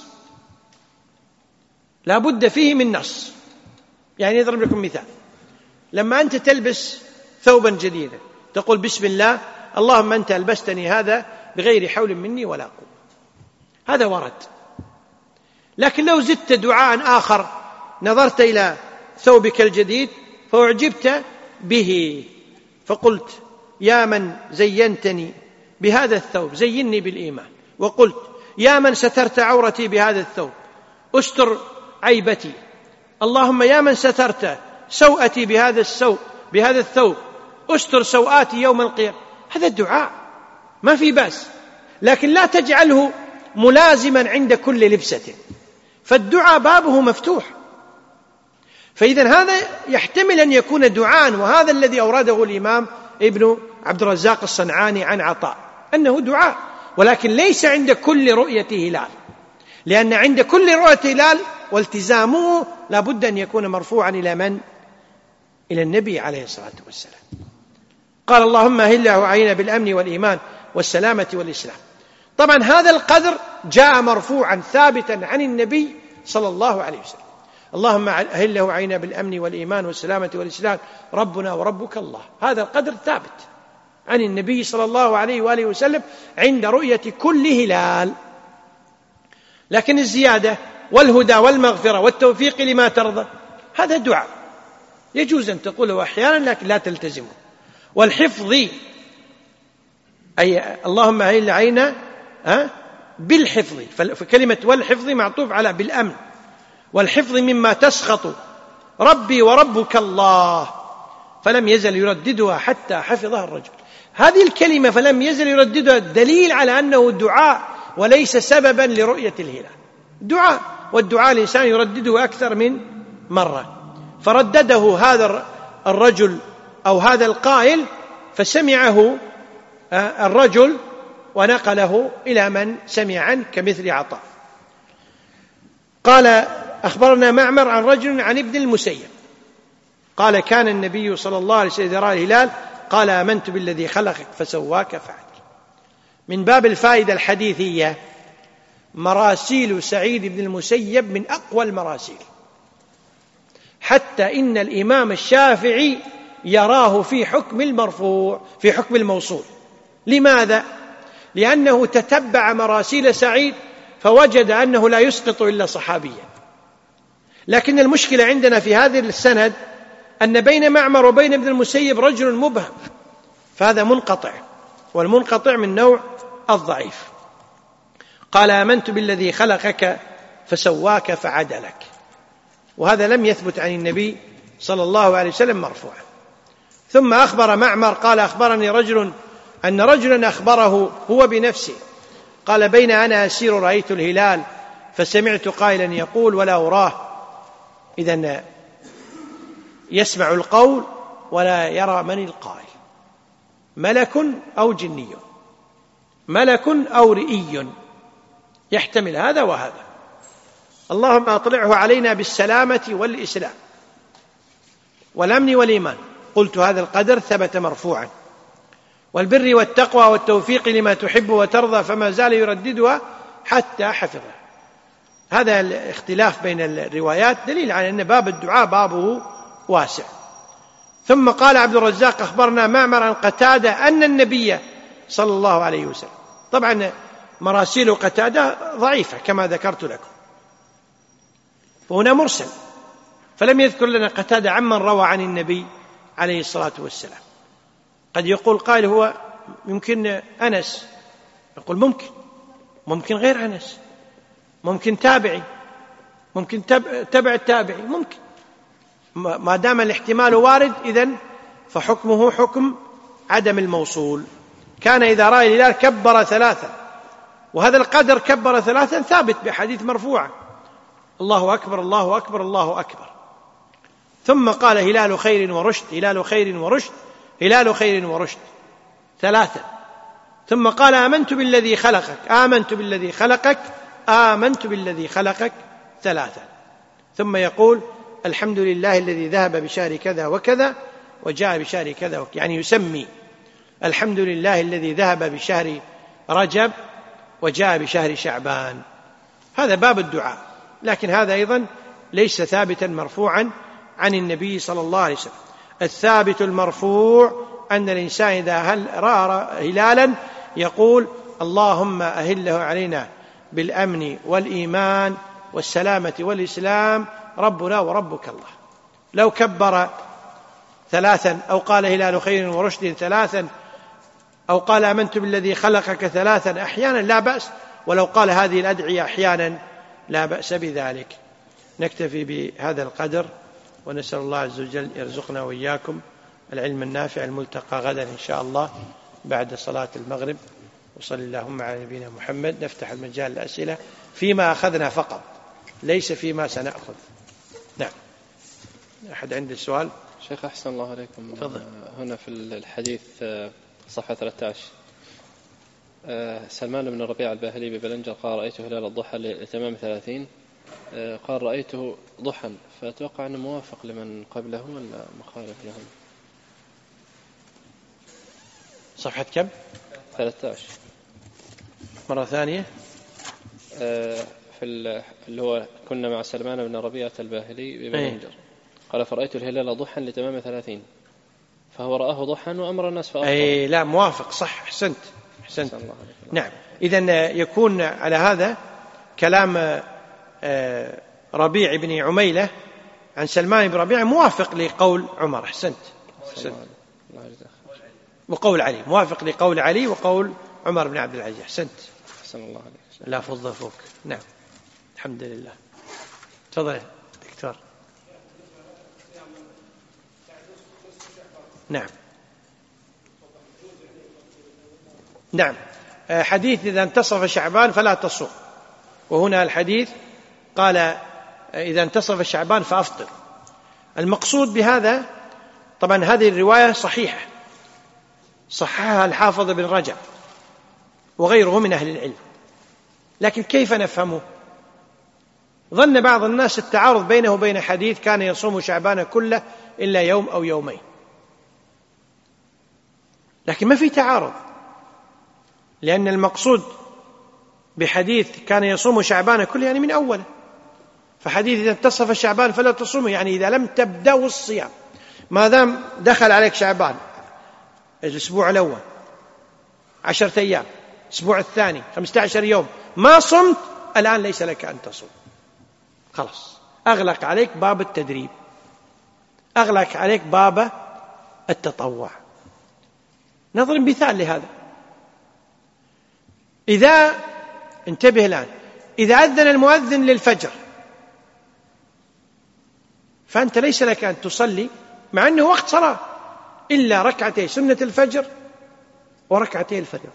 لا بد فيه من نص. يعني أضرب لكم مثال، لما أنت تلبس ثوبا جديدا تقول بسم الله اللهم أنت ألبستني هذا بغير حول مني ولا قوة، هذا ورد. لكن لو زدت دعاء آخر، نظرت إلى ثوبك الجديد فأعجبت به فقلت يا من زينتني بهذا الثوب زيني بالإيمان، وقلت يا من سترت عورتي بهذا الثوب استر عيبتي، اللهم يا من سترت سوءتي بهذا الثوب بهذا الثوب استر سوءاتي يوم القيامة. هذا الدعاء ما في بأس، لكن لا تجعله ملازما عند كل لبسة، فالدعاء بابه مفتوح. فإذا هذا يحتمل أن يكون دعاء، وهذا الذي أورده الإمام ابن عبد الرزاق الصنعاني عن عطاء أنه دعاء، ولكن ليس عند كل رؤية هلال، لأن عند كل رؤية هلال والتزامه لابد أن يكون مرفوعا إلى من؟ إلى النبي عليه الصلاة والسلام. قال اللهم أهله علينا بالأمن والإيمان والسلامة والإسلام. طبعا هذا القدر جاء مرفوعا ثابتا عن النبي صلى الله عليه وسلم، اللهم أهله علينا بالأمن والإيمان والسلامة والإسلام ربنا وربك الله. هذا القدر ثابت عن النبي صلى الله عليه وآله وسلم عند رؤية كل هلال. لكن الزيادة والهدى والمغفرة والتوفيق لما ترضى هذا دعاء يجوز أن تقوله أحيانا لكن لا تلتزمه. والحفظ أي اللهم أهل علينا بالحفظ، فكلمة والحفظ معطوف على بالأمن، والحفظ مما تسخط ربي وربك الله، فلم يزل يرددها حتى حفظها الرجل. هذه الكلمة فلم يزل يرددها دليل على أنه دعاء وليس سببا لرؤية الهلال، دعاء، والدعاء الإنسان يردده أكثر من مرة. فردده هذا الرجل أو هذا القائل فسمعه الرجل ونقله إلى من سمع عنه كمثل عطاء. قال أخبرنا معمر عن رجل عن ابن المسيب قال كان النبي صلى الله عليه وسلم إذا رأى الهلال قال آمنت بالذي خلقك فسواك فعدل. من باب الفائدة الحديثية، مراسيل سعيد بن المسيب من أقوى المراسيل، حتى إن الإمام الشافعي يراه في حكم المرفوع في حكم الموصول. لماذا؟ لأنه تتبع مراسيل سعيد فوجد أنه لا يسقط إلا صحابيا. لكن المشكلة عندنا في هذه السند أن بين معمر وبين ابن المسيب رجل مبهم، فهذا منقطع، والمنقطع من نوع الضعيف. قال آمنت بالذي خلقك فسواك فعدلك، وهذا لم يثبت عن النبي صلى الله عليه وسلم مرفوعا. ثم أخبر معمر قال أخبرني رجل أن رجلا أخبره هو بنفسه قال بين أنا أسير رأيت الهلال فسمعت قائلا يقول ولا أراه، إذن يسمع القول ولا يرى من القائل، ملك أو جني، ملك أو رئي، يحتمل هذا وهذا. اللهم أطلعه علينا بالسلامة والإسلام والأمن والإيمان. قلت هذا القدر ثبت مرفوعا، والبر والتقوى والتوفيق لما تحب وترضى، فما زال يرددها حتى حفظها. هذا الاختلاف بين الروايات دليل على أن باب الدعاء بابه واسع. ثم قال عبد الرزاق أخبرنا معمر عن قتادة أن النبي صلى الله عليه وسلم، طبعا مراسيل قتادة ضعيفة كما ذكرت لكم، وهنا مرسل، فلم يذكر لنا قتادة عمن روى عن النبي عليه الصلاة والسلام. قد يقول قائل هو يمكن أنس، يقول ممكن ممكن غير أنس، ممكن تابعي، ممكن تبع التابعي، ممكن، ما دام الاحتمال وارد إذن فحكمه حكم عدم الموصول. كان إذا رأى الهلال كبر ثلاثا، وهذا القدر كبر ثلاثا ثابت بحديث مرفوع، الله أكبر الله أكبر الله أكبر. ثم قال هلال خير ورشد هلال خير ورشد هلال خير ورشد ثلاثا. ثم قال آمنت بالذي خلقك آمنت بالذي خلقك آمنت بالذي خلقك ثلاثا. ثم يقول الحمد لله الذي ذهب بشهر كذا وكذا وجاء بشهر كذا وكذا، يعني يسمي الحمد لله الذي ذهب بشهر رجب وجاء بشهر شعبان. هذا باب الدعاء، لكن هذا أيضا ليس ثابتا مرفوعا عن النبي صلى الله عليه وسلم. الثابت المرفوع أن الإنسان إذا رأى هلالا يقول اللهم أهله علينا بالأمن والإيمان والسلامة والإسلام ربنا وربك الله. لو كبر ثلاثا أو قال هلال خير ورشد ثلاثا أو قال آمنت بالذي خلقك ثلاثا أحيانا لا بأس، ولو قال هذه الأدعية أحيانا لا بأس بذلك. نكتفي بهذا القدر، ونسأل الله عز وجل يرزقنا وإياكم العلم النافع. الملتقى غدا إن شاء الله بعد صلاة المغرب. وصل اللهم على نبينا محمد. نفتح المجال للأسئلة فيما أخذنا فقط، ليس فيما سنأخذ. نعم، أحد عنده سؤال؟ شيخ أحسن الله عليكم. فضل. هنا في الحديث صفحة ثلاثة عشر سلمان بن ربيعة الباهلي ببلنجر قال رأيته هلال الضحى لتمام ثلاثين، قال رأيته ضحى، فأتوقع أنه موافق لمن قبله ولا مخالف لهم؟ صفحة كم؟ ثلاثة عشر مرة ثانية. في اللي هو كنا مع سلمان بن ربيعة الباهلي ببلنجر قال فرأيت الهلال ضحى لتمام ثلاثين، فهو رآه ضحى وأمر الناس فأفطر. أي لا، موافق، صح، أحسنت أحسنت. نعم، إذن يكون على هذا كلام ربيع بن عميلة عن سلمان بن ربيعة موافق لقول عمر. أحسنت أحسنت. وقول علي موافق لقول علي وقول عمر بن عبد العزيز. أحسنت أحسن الله عليك. لا فضل فوق. نعم، الحمد لله. تفضل دكتور. نعم نعم حديث إذا انتصف شعبان فلا تصوم، وهنا الحديث قال إذا انتصف شعبان فأفطر. المقصود بهذا طبعا هذه الرواية صحيحة، صححها الحافظ بن رجب وغيره من أهل العلم، لكن كيف نفهمه؟ ظن بعض الناس التعارض بينه وبين حديث كان يصوم شعبان كله إلا يوم أو يومين، لكن ما في تعارض، لأن المقصود بحديث كان يصوم شعبان كله يعني من أوله، فحديث إذا انتصف شعبان فلا تصوموا، يعني إذا لم تبدأوا الصيام، ما دام دخل عليك شعبان الأسبوع الأول عشرة أيام، الأسبوع الثاني خمسة عشر يوم ما صمت، الآن ليس لك أن تصوم، خلاص أغلق عليك باب التدريب، أغلق عليك باب التطوع. نضرب مثال لهذا. إذا انتبه الآن، إذا أذن المؤذن للفجر فأنت ليس لك أن تصلي مع أنه وقت صلاة إلا ركعتي سنة الفجر وركعتي الفجر،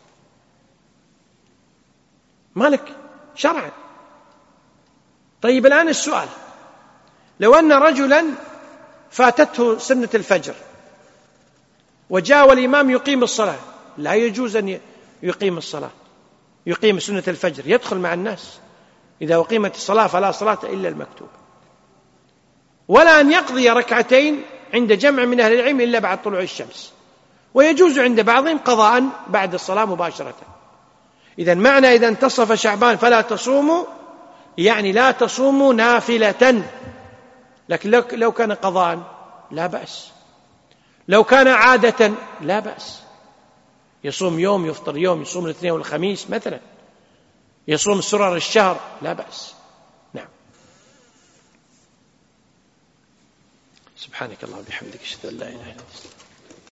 مالك شرعا. طيب الآن السؤال، لو أن رجلا فاتته سنة الفجر وجاء والإمام يقيم الصلاة، لا يجوز أن يقيم الصلاة، يقيم سنة الفجر، يدخل مع الناس، إذا أقيمت الصلاة فلا صلاة إلا المكتوب، ولا أن يقضي ركعتين عند جمع من أهل العلم إلا بعد طلوع الشمس، ويجوز عند بعضهم قضاء بعد الصلاة مباشرة. إذن معنى إذا انتصف شعبان فلا تصوموا يعني لا تصوموا نافلة، لكن لو كان قضاء لا بأس، لو كان عادة لا بأس، يصوم يوم يفطر يوم، يصوم الاثنين والخميس مثلا، يصوم سرر الشهر لا بأس. نعم. سبحانك اللهم وبحمدك أشهد أن لا إله إلا أنت.